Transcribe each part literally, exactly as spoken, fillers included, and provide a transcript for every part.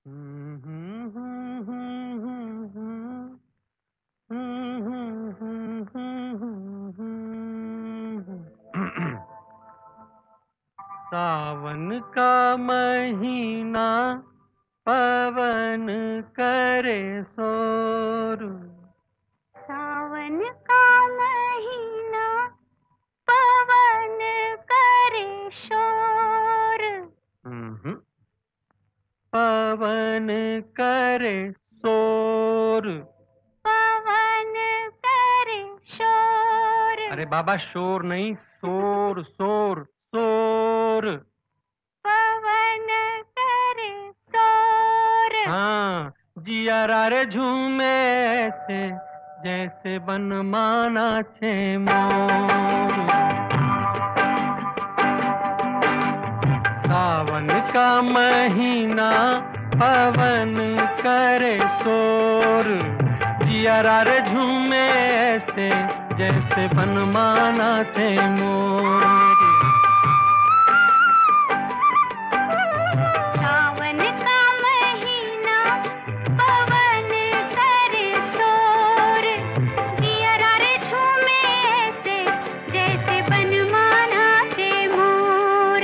सावन का महीना पवन करे शोर। सावन का महीना पवन करे शोर। पवन करे शोर। पवन करे शोर। अरे बाबा शोर नहीं, शोर शोर शोर। पवन करे शोर। हाँ, जिया रे झूमे ऐसे जैसे बनमाना छे मोर। सावन का महीना पवन करे शोर। जिया रे झूमे ऐसे जैसे बनमाना छे मोर। सावन का महीना पवन करे शोर। जिया रे झूमे ऐसे जैसे बनमाना छे मोर।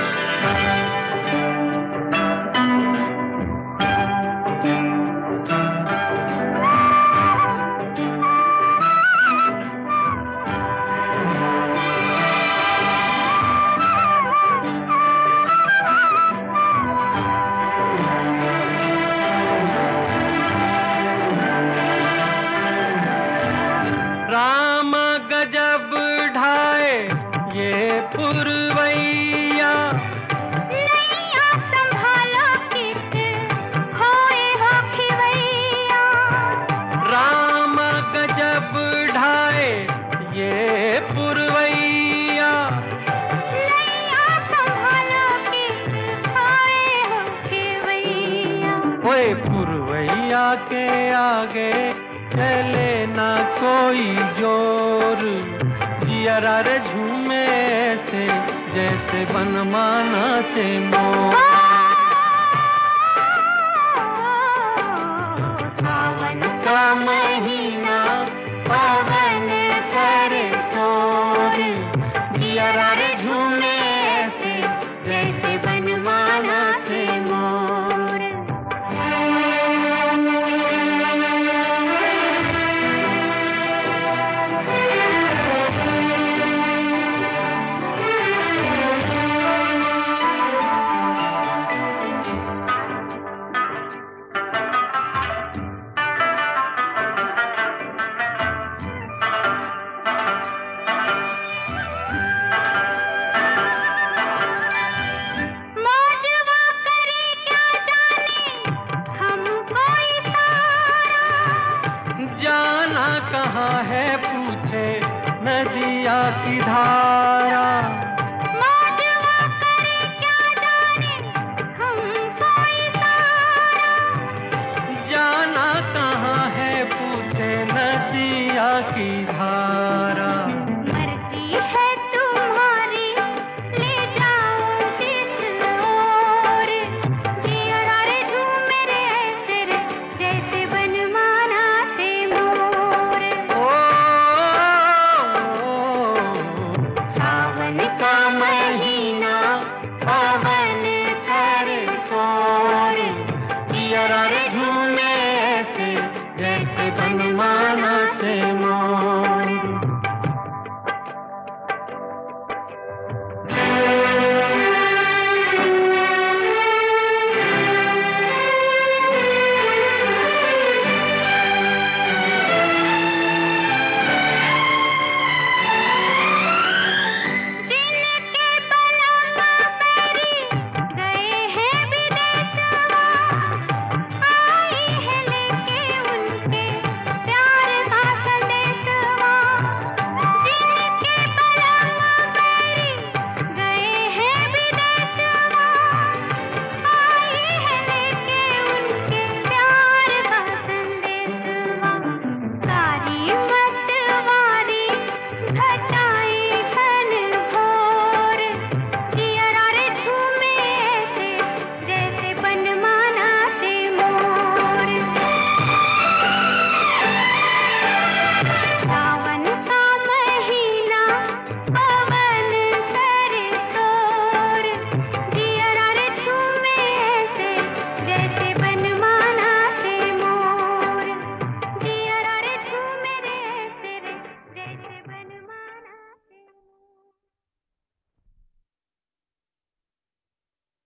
राम गजब ढाए ये पुरवैया। नैया संभालो कित खोए हो खिवैया। राम गजब ढाए ये पुरवैया। नैया संभालो कित खोए हो खिवैया। ओए पुरवैया के आगे चले ना कोई जोर। जिया रे झूमे ऐसे जैसे बनमाना छे मोर।